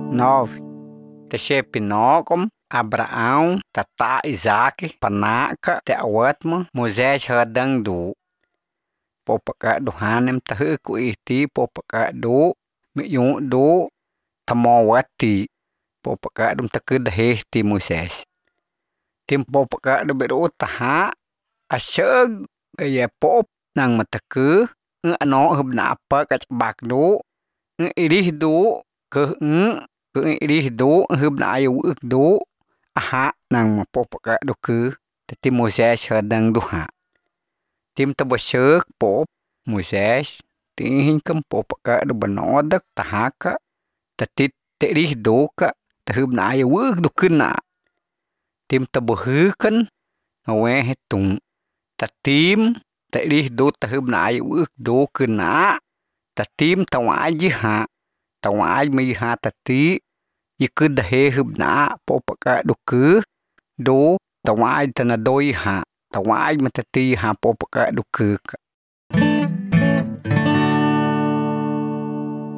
9. Teshepinocom, Abraão, Tata Isaac, Panaca, Teawatma, Moisés Radangdu. Popaka do hanem tahuku iti popaka do miyung do tamawati popaka dum takedahesti Moisés. Tim popaka do beru taha asyag ya pop nang matake ano hubna apa kacbak do irih do ke irih do hubna ayu do aha nang popaka do ke tati Moisés hadang duha. Tim tabasyak pop Moisés tihin kem popaka do benodak tahaka tati terih do ka tahubna ayu do kena. Tim tabuhukan ngawe hitung tatim terih do tahubna ayu do kena tatim tawaji ha tawaj miha tati ikudahe hubna popaka do ke do tawaj tanadoi ha tawaj matati ha popaka do ke